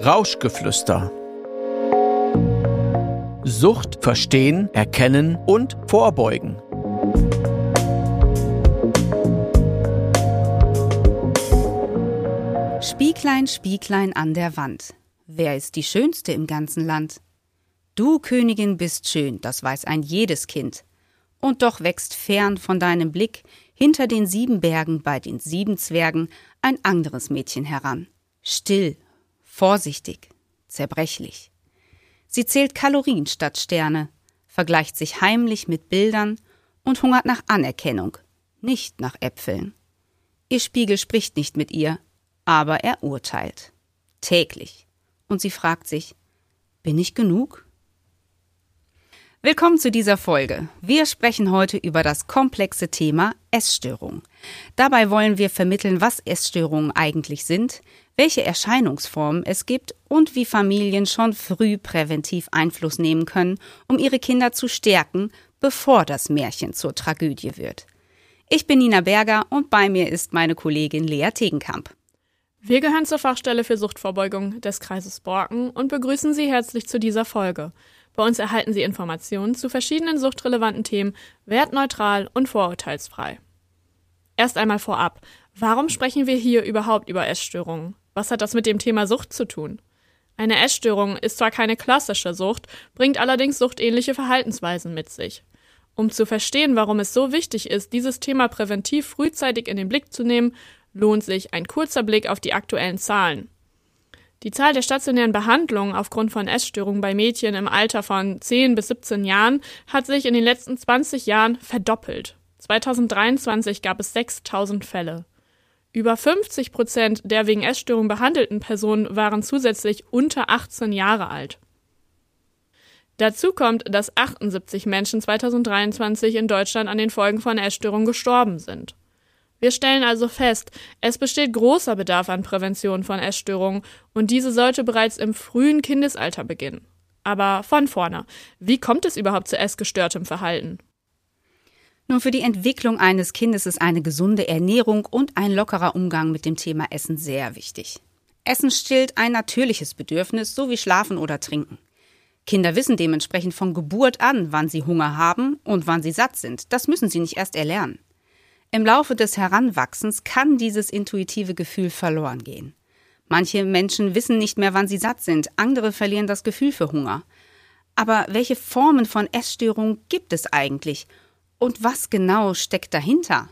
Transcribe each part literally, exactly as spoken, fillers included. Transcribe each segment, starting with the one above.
Rauschgeflüster. Sucht verstehen, erkennen und vorbeugen. Spieglein, Spieglein an der Wand. Wer ist die Schönste im ganzen Land? Du, Königin, bist schön, das weiß ein jedes Kind. Und doch wächst fern von deinem Blick hinter den sieben Bergen bei den sieben Zwergen ein anderes Mädchen heran. Still, vorsichtig, zerbrechlich. Sie zählt Kalorien statt Sterne, vergleicht sich heimlich mit Bildern und hungert nach Anerkennung, nicht nach Äpfeln. Ihr Spiegel spricht nicht mit ihr, aber er urteilt. Täglich. Und sie fragt sich, bin ich genug? Willkommen zu dieser Folge. Wir sprechen heute über das komplexe Thema Essstörung. Dabei wollen wir vermitteln, was Essstörungen eigentlich sind, welche Erscheinungsformen es gibt und wie Familien schon früh präventiv Einfluss nehmen können, um ihre Kinder zu stärken, bevor das Märchen zur Tragödie wird. Ich bin Nina Berger und bei mir ist meine Kollegin Lea Tegenkamp. Wir gehören zur Fachstelle für Suchtvorbeugung des Kreises Borken und begrüßen Sie herzlich zu dieser Folge. Bei uns erhalten Sie Informationen zu verschiedenen suchtrelevanten Themen, wertneutral und vorurteilsfrei. Erst einmal vorab, warum sprechen wir hier überhaupt über Essstörungen? Was hat das mit dem Thema Sucht zu tun? Eine Essstörung ist zwar keine klassische Sucht, bringt allerdings suchtähnliche Verhaltensweisen mit sich. Um zu verstehen, warum es so wichtig ist, dieses Thema präventiv frühzeitig in den Blick zu nehmen, lohnt sich ein kurzer Blick auf die aktuellen Zahlen. Die Zahl der stationären Behandlungen aufgrund von Essstörungen bei Mädchen im Alter von zehn bis siebzehn Jahren hat sich in den letzten zwanzig Jahren verdoppelt. zweitausenddreiundzwanzig gab es sechstausend Fälle. Über fünfzig Prozent der wegen Essstörungen behandelten Personen waren zusätzlich unter achtzehn Jahre alt. Dazu kommt, dass achtundsiebzig Menschen zweitausenddreiundzwanzig in Deutschland an den Folgen von Essstörungen gestorben sind. Wir stellen also fest, es besteht großer Bedarf an Prävention von Essstörungen und diese sollte bereits im frühen Kindesalter beginnen. Aber von vorne, wie kommt es überhaupt zu essgestörtem Verhalten? Nun, für die Entwicklung eines Kindes ist eine gesunde Ernährung und ein lockerer Umgang mit dem Thema Essen sehr wichtig. Essen stillt ein natürliches Bedürfnis, so wie Schlafen oder Trinken. Kinder wissen dementsprechend von Geburt an, wann sie Hunger haben und wann sie satt sind. Das müssen sie nicht erst erlernen. Im Laufe des Heranwachsens kann dieses intuitive Gefühl verloren gehen. Manche Menschen wissen nicht mehr, wann sie satt sind, andere verlieren das Gefühl für Hunger. Aber welche Formen von Essstörungen gibt es eigentlich? Und was genau steckt dahinter?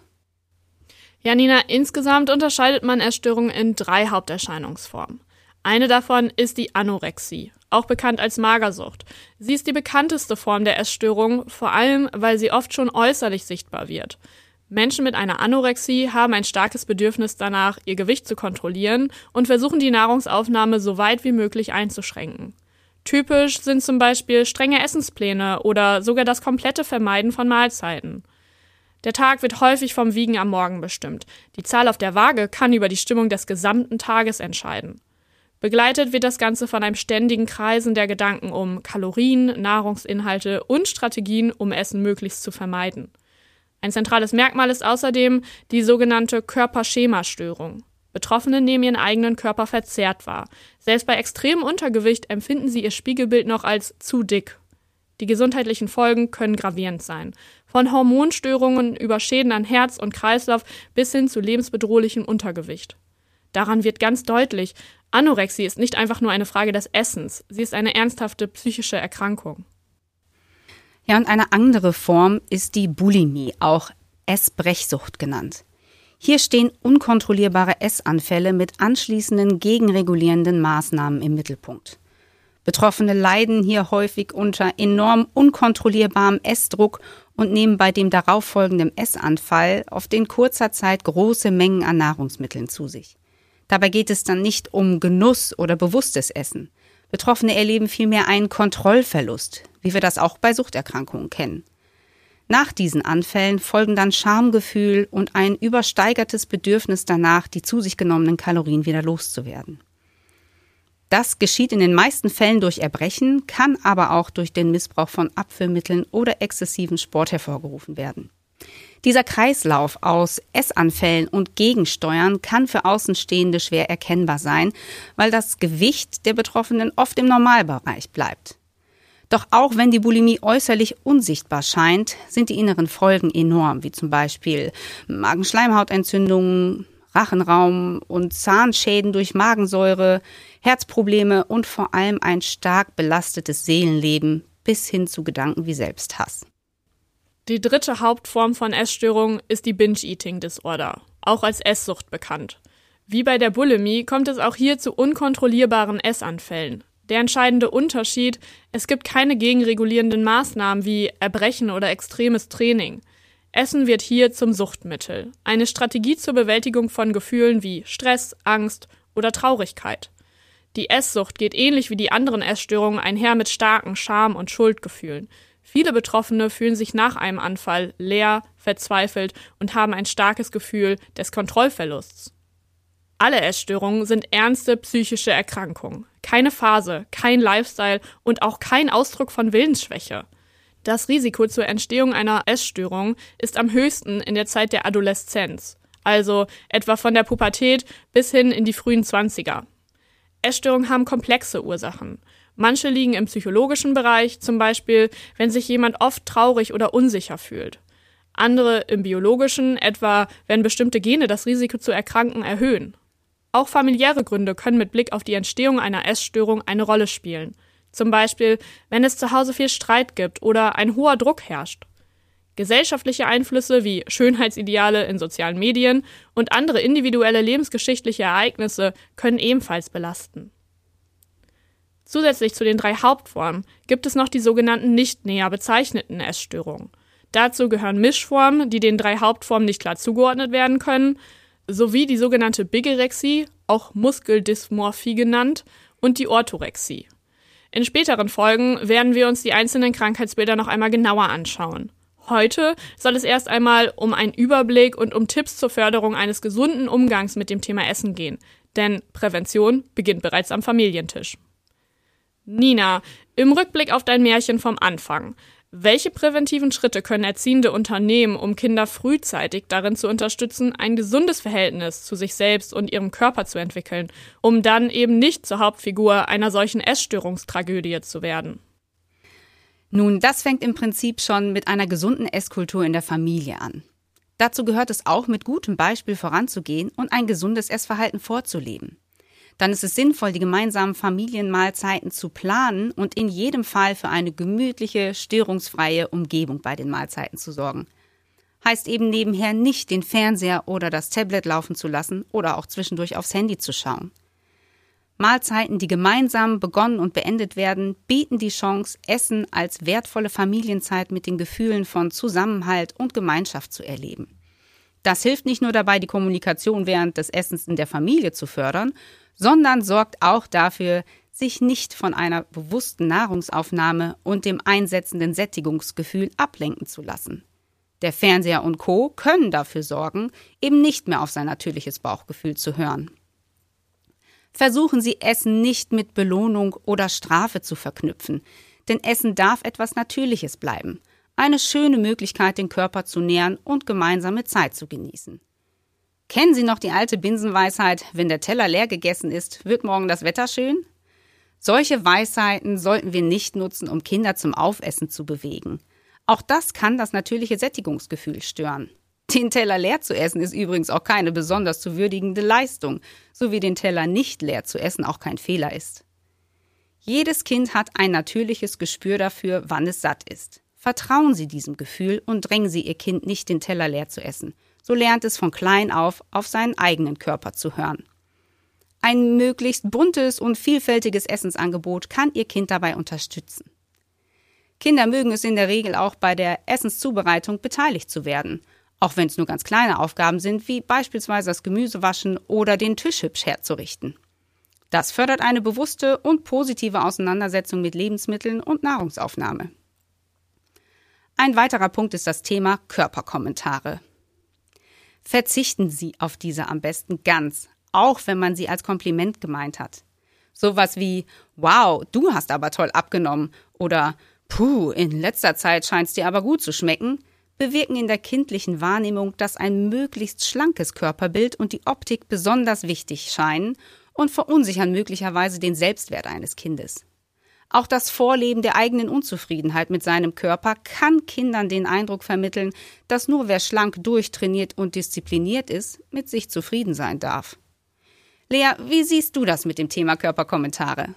Ja, Nina, insgesamt unterscheidet man Essstörungen in drei Haupterscheinungsformen. Eine davon ist die Anorexie, auch bekannt als Magersucht. Sie ist die bekannteste Form der Essstörung, vor allem, weil sie oft schon äußerlich sichtbar wird. Menschen mit einer Anorexie haben ein starkes Bedürfnis danach, ihr Gewicht zu kontrollieren und versuchen die Nahrungsaufnahme so weit wie möglich einzuschränken. Typisch sind zum Beispiel strenge Essenspläne oder sogar das komplette Vermeiden von Mahlzeiten. Der Tag wird häufig vom Wiegen am Morgen bestimmt. Die Zahl auf der Waage kann über die Stimmung des gesamten Tages entscheiden. Begleitet wird das Ganze von einem ständigen Kreisen der Gedanken um Kalorien, Nahrungsinhalte und Strategien, um Essen möglichst zu vermeiden. Ein zentrales Merkmal ist außerdem die sogenannte Körperschemastörung. Betroffene nehmen ihren eigenen Körper verzerrt wahr. Selbst bei extremem Untergewicht empfinden sie ihr Spiegelbild noch als zu dick. Die gesundheitlichen Folgen können gravierend sein. Von Hormonstörungen über Schäden an Herz und Kreislauf bis hin zu lebensbedrohlichem Untergewicht. Daran wird ganz deutlich, Anorexie ist nicht einfach nur eine Frage des Essens, sie ist eine ernsthafte psychische Erkrankung. Ja, und eine andere Form ist die Bulimie, auch Essbrechsucht genannt. Hier stehen unkontrollierbare Essanfälle mit anschließenden gegenregulierenden Maßnahmen im Mittelpunkt. Betroffene leiden hier häufig unter enorm unkontrollierbarem Essdruck und nehmen bei dem darauffolgenden Essanfall oft in kurzer Zeit große Mengen an Nahrungsmitteln zu sich. Dabei geht es dann nicht um Genuss oder bewusstes Essen. Betroffene erleben vielmehr einen Kontrollverlust, wie wir das auch bei Suchterkrankungen kennen. Nach diesen Anfällen folgen dann Schamgefühl und ein übersteigertes Bedürfnis danach, die zu sich genommenen Kalorien wieder loszuwerden. Das geschieht in den meisten Fällen durch Erbrechen, kann aber auch durch den Missbrauch von Abführmitteln oder exzessiven Sport hervorgerufen werden. Dieser Kreislauf aus Essanfällen und Gegensteuern kann für Außenstehende schwer erkennbar sein, weil das Gewicht der Betroffenen oft im Normalbereich bleibt. Doch auch wenn die Bulimie äußerlich unsichtbar scheint, sind die inneren Folgen enorm, wie zum Beispiel Magenschleimhautentzündungen, Rachenraum- und Zahnschäden durch Magensäure, Herzprobleme und vor allem ein stark belastetes Seelenleben bis hin zu Gedanken wie Selbsthass. Die dritte Hauptform von Essstörung ist die Binge-Eating-Disorder, auch als Esssucht bekannt. Wie bei der Bulimie kommt es auch hier zu unkontrollierbaren Essanfällen. Der entscheidende Unterschied: Es gibt keine gegenregulierenden Maßnahmen wie Erbrechen oder extremes Training. Essen wird hier zum Suchtmittel, eine Strategie zur Bewältigung von Gefühlen wie Stress, Angst oder Traurigkeit. Die Esssucht geht ähnlich wie die anderen Essstörungen einher mit starken Scham- und Schuldgefühlen. Viele Betroffene fühlen sich nach einem Anfall leer, verzweifelt und haben ein starkes Gefühl des Kontrollverlusts. Alle Essstörungen sind ernste psychische Erkrankungen. Keine Phase, kein Lifestyle und auch kein Ausdruck von Willensschwäche. Das Risiko zur Entstehung einer Essstörung ist am höchsten in der Zeit der Adoleszenz, also etwa von der Pubertät bis hin in die frühen Zwanziger. Essstörungen haben komplexe Ursachen. Manche liegen im psychologischen Bereich, zum Beispiel, wenn sich jemand oft traurig oder unsicher fühlt. Andere im biologischen, etwa wenn bestimmte Gene das Risiko zu erkranken erhöhen. Auch familiäre Gründe können mit Blick auf die Entstehung einer Essstörung eine Rolle spielen. Zum Beispiel, wenn es zu Hause viel Streit gibt oder ein hoher Druck herrscht. Gesellschaftliche Einflüsse wie Schönheitsideale in sozialen Medien und andere individuelle lebensgeschichtliche Ereignisse können ebenfalls belasten. Zusätzlich zu den drei Hauptformen gibt es noch die sogenannten nicht näher bezeichneten Essstörungen. Dazu gehören Mischformen, die den drei Hauptformen nicht klar zugeordnet werden können, sowie die sogenannte Bigorexie, auch Muskeldysmorphie genannt, und die Orthorexie. In späteren Folgen werden wir uns die einzelnen Krankheitsbilder noch einmal genauer anschauen. Heute soll es erst einmal um einen Überblick und um Tipps zur Förderung eines gesunden Umgangs mit dem Thema Essen gehen, denn Prävention beginnt bereits am Familientisch. Nina, im Rückblick auf dein Märchen vom Anfang, welche präventiven Schritte können Erziehende unternehmen, um Kinder frühzeitig darin zu unterstützen, ein gesundes Verhältnis zu sich selbst und ihrem Körper zu entwickeln, um dann eben nicht zur Hauptfigur einer solchen Essstörungstragödie zu werden? Nun, das fängt im Prinzip schon mit einer gesunden Esskultur in der Familie an. Dazu gehört es auch, mit gutem Beispiel voranzugehen und ein gesundes Essverhalten vorzuleben. Dann ist es sinnvoll, die gemeinsamen Familienmahlzeiten zu planen und in jedem Fall für eine gemütliche, störungsfreie Umgebung bei den Mahlzeiten zu sorgen. Heißt eben nebenher nicht, den Fernseher oder das Tablet laufen zu lassen oder auch zwischendurch aufs Handy zu schauen. Mahlzeiten, die gemeinsam begonnen und beendet werden, bieten die Chance, Essen als wertvolle Familienzeit mit den Gefühlen von Zusammenhalt und Gemeinschaft zu erleben. Das hilft nicht nur dabei, die Kommunikation während des Essens in der Familie zu fördern, sondern sorgt auch dafür, sich nicht von einer bewussten Nahrungsaufnahme und dem einsetzenden Sättigungsgefühl ablenken zu lassen. Der Fernseher und Co. können dafür sorgen, eben nicht mehr auf sein natürliches Bauchgefühl zu hören. Versuchen Sie, Essen nicht mit Belohnung oder Strafe zu verknüpfen, denn Essen darf etwas Natürliches bleiben. Eine schöne Möglichkeit, den Körper zu nähren und gemeinsame Zeit zu genießen. Kennen Sie noch die alte Binsenweisheit, wenn der Teller leer gegessen ist, wird morgen das Wetter schön? Solche Weisheiten sollten wir nicht nutzen, um Kinder zum Aufessen zu bewegen. Auch das kann das natürliche Sättigungsgefühl stören. Den Teller leer zu essen ist übrigens auch keine besonders zu würdigende Leistung, so wie den Teller nicht leer zu essen auch kein Fehler ist. Jedes Kind hat ein natürliches Gespür dafür, wann es satt ist. Vertrauen Sie diesem Gefühl und drängen Sie Ihr Kind nicht, den Teller leer zu essen. So lernt es von klein auf, auf seinen eigenen Körper zu hören. Ein möglichst buntes und vielfältiges Essensangebot kann Ihr Kind dabei unterstützen. Kinder mögen es in der Regel auch bei der Essenszubereitung beteiligt zu werden, auch wenn es nur ganz kleine Aufgaben sind, wie beispielsweise das Gemüsewaschen oder den Tisch hübsch herzurichten. Das fördert eine bewusste und positive Auseinandersetzung mit Lebensmitteln und Nahrungsaufnahme. Ein weiterer Punkt ist das Thema Körperkommentare. Verzichten Sie auf diese am besten ganz, auch wenn man sie als Kompliment gemeint hat. Sowas wie, wow, du hast aber toll abgenommen oder puh, in letzter Zeit scheint es dir aber gut zu schmecken, bewirken in der kindlichen Wahrnehmung, dass ein möglichst schlankes Körperbild und die Optik besonders wichtig scheinen und verunsichern möglicherweise den Selbstwert eines Kindes. Auch das Vorleben der eigenen Unzufriedenheit mit seinem Körper kann Kindern den Eindruck vermitteln, dass nur wer schlank durchtrainiert und diszipliniert ist, mit sich zufrieden sein darf. Lea, wie siehst du das mit dem Thema Körperkommentare?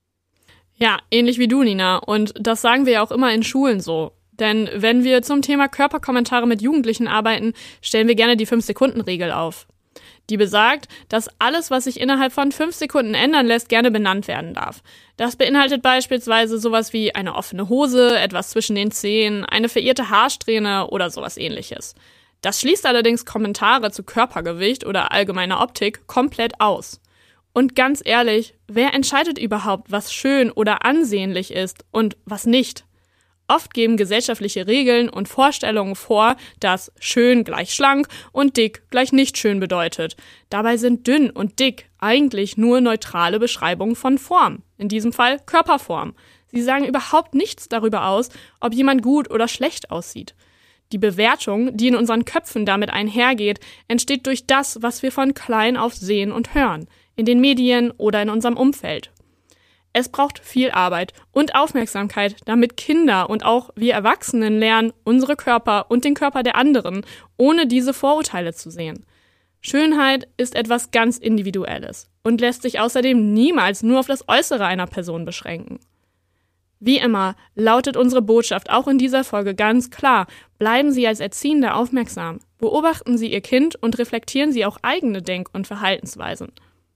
Ja, ähnlich wie du, Nina. Und das sagen wir ja auch immer in Schulen so. Denn wenn wir zum Thema Körperkommentare mit Jugendlichen arbeiten, stellen wir gerne die fünf-Sekunden-Regel auf. Die besagt, dass alles, was sich innerhalb von fünf Sekunden ändern lässt, gerne benannt werden darf. Das beinhaltet beispielsweise sowas wie eine offene Hose, etwas zwischen den Zehen, eine verirrte Haarsträhne oder sowas ähnliches. Das schließt allerdings Kommentare zu Körpergewicht oder allgemeiner Optik komplett aus. Und ganz ehrlich, wer entscheidet überhaupt, was schön oder ansehnlich ist und was nicht? Oft geben gesellschaftliche Regeln und Vorstellungen vor, dass schön gleich schlank und dick gleich nicht schön bedeutet. Dabei sind dünn und dick eigentlich nur neutrale Beschreibungen von Form, in diesem Fall Körperform. Sie sagen überhaupt nichts darüber aus, ob jemand gut oder schlecht aussieht. Die Bewertung, die in unseren Köpfen damit einhergeht, entsteht durch das, was wir von klein auf sehen und hören, in den Medien oder in unserem Umfeld. Es braucht viel Arbeit und Aufmerksamkeit, damit Kinder und auch wir Erwachsenen lernen, unsere Körper und den Körper der anderen ohne diese Vorurteile zu sehen. Schönheit ist etwas ganz Individuelles und lässt sich außerdem niemals nur auf das Äußere einer Person beschränken. Wie immer lautet unsere Botschaft auch in dieser Folge ganz klar: Bleiben Sie als Erziehende aufmerksam, beobachten Sie Ihr Kind und reflektieren Sie auch eigene Denk- und Verhaltensweisen.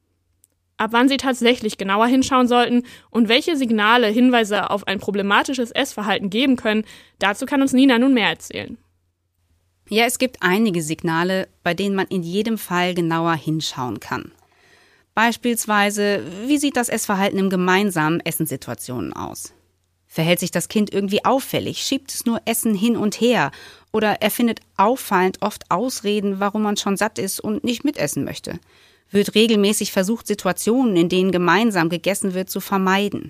Ab wann Sie tatsächlich genauer hinschauen sollten und welche Signale Hinweise auf ein problematisches Essverhalten geben können, dazu kann uns Nina nun mehr erzählen. Ja, es gibt einige Signale, bei denen man in jedem Fall genauer hinschauen kann. Beispielsweise, wie sieht das Essverhalten in gemeinsamen Essenssituationen aus? Verhält sich das Kind irgendwie auffällig? Schiebt es nur Essen hin und her? Oder erfindet auffallend oft Ausreden, warum man schon satt ist und nicht mitessen möchte? Wird regelmäßig versucht, Situationen, in denen gemeinsam gegessen wird, zu vermeiden?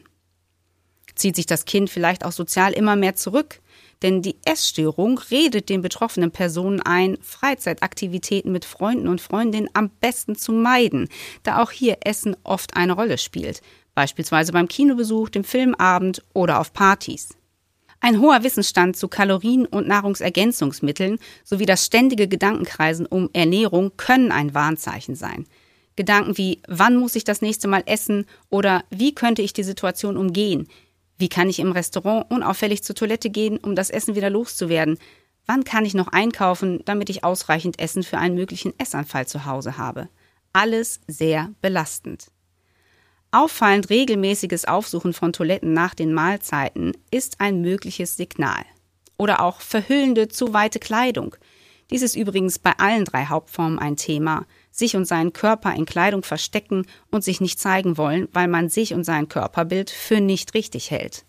Zieht sich das Kind vielleicht auch sozial immer mehr zurück? Denn die Essstörung redet den betroffenen Personen ein, Freizeitaktivitäten mit Freunden und Freundinnen am besten zu meiden, da auch hier Essen oft eine Rolle spielt, beispielsweise beim Kinobesuch, dem Filmabend oder auf Partys. Ein hoher Wissensstand zu Kalorien und Nahrungsergänzungsmitteln sowie das ständige Gedankenkreisen um Ernährung können ein Warnzeichen sein. Gedanken wie, wann muss ich das nächste Mal essen oder wie könnte ich die Situation umgehen? Wie kann ich im Restaurant unauffällig zur Toilette gehen, um das Essen wieder loszuwerden? Wann kann ich noch einkaufen, damit ich ausreichend Essen für einen möglichen Essanfall zu Hause habe? Alles sehr belastend. Auffallend regelmäßiges Aufsuchen von Toiletten nach den Mahlzeiten ist ein mögliches Signal. Oder auch verhüllende, zu weite Kleidung. Dies ist übrigens bei allen drei Hauptformen ein Thema. Sich und seinen Körper in Kleidung verstecken und sich nicht zeigen wollen, weil man sich und sein Körperbild für nicht richtig hält.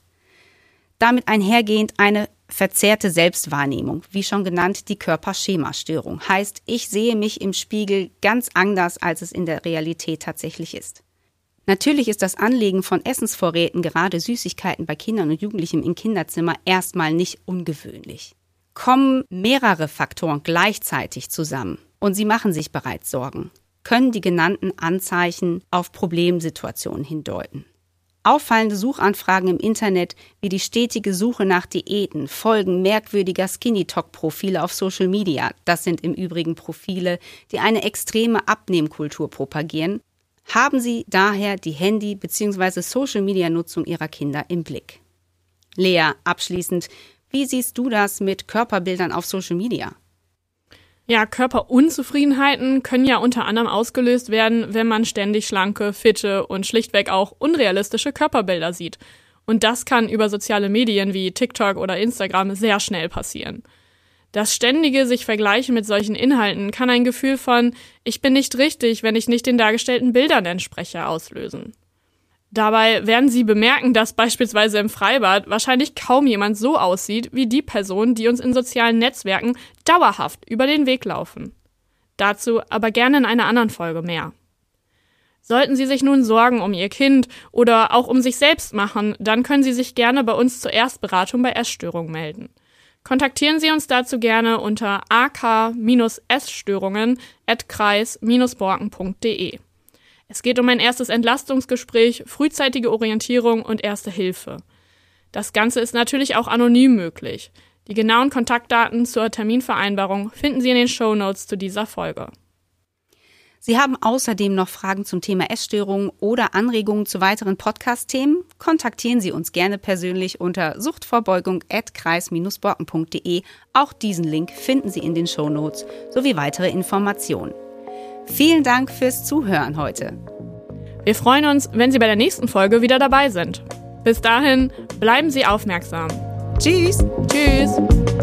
Damit einhergehend eine verzerrte Selbstwahrnehmung, wie schon genannt die Körperschemastörung. Heißt, ich sehe mich im Spiegel ganz anders, als es in der Realität tatsächlich ist. Natürlich ist das Anlegen von Essensvorräten, gerade Süßigkeiten bei Kindern und Jugendlichen im Kinderzimmer, erstmal nicht ungewöhnlich. Kommen mehrere Faktoren gleichzeitig zusammen und sie machen sich bereits Sorgen, können die genannten Anzeichen auf Problemsituationen hindeuten. Auffallende Suchanfragen im Internet wie die stetige Suche nach Diäten, Folgen merkwürdiger Skinny-Talk-Profile auf Social Media, das sind im Übrigen Profile, die eine extreme Abnehmkultur propagieren, haben Sie daher die Handy- bzw. Social-Media-Nutzung Ihrer Kinder im Blick. Lea, abschließend, wie siehst du das mit Körperbildern auf Social Media? Ja, Körperunzufriedenheiten können ja unter anderem ausgelöst werden, wenn man ständig schlanke, fitte und schlichtweg auch unrealistische Körperbilder sieht. Und das kann über soziale Medien wie TikTok oder Instagram sehr schnell passieren. Das ständige sich Vergleichen mit solchen Inhalten kann ein Gefühl von „Ich bin nicht richtig, wenn ich nicht den dargestellten Bildern entspreche" auslösen. Dabei werden Sie bemerken, dass beispielsweise im Freibad wahrscheinlich kaum jemand so aussieht wie die Personen, die uns in sozialen Netzwerken dauerhaft über den Weg laufen. Dazu aber gerne in einer anderen Folge mehr. Sollten Sie sich nun Sorgen um Ihr Kind oder auch um sich selbst machen, dann können Sie sich gerne bei uns zur Erstberatung bei Essstörungen melden. Kontaktieren Sie uns dazu gerne unter a k Essstörungen at kreis borken punkt de. Es geht um ein erstes Entlastungsgespräch, frühzeitige Orientierung und Erste Hilfe. Das Ganze ist natürlich auch anonym möglich. Die genauen Kontaktdaten zur Terminvereinbarung finden Sie in den Shownotes zu dieser Folge. Sie haben außerdem noch Fragen zum Thema Essstörungen oder Anregungen zu weiteren Podcast-Themen? Kontaktieren Sie uns gerne persönlich unter suchtvorbeugung at kreis borken punkt de. Auch diesen Link finden Sie in den Shownotes sowie weitere Informationen. Vielen Dank fürs Zuhören heute. Wir freuen uns, wenn Sie bei der nächsten Folge wieder dabei sind. Bis dahin, bleiben Sie aufmerksam. Tschüss. Tschüss.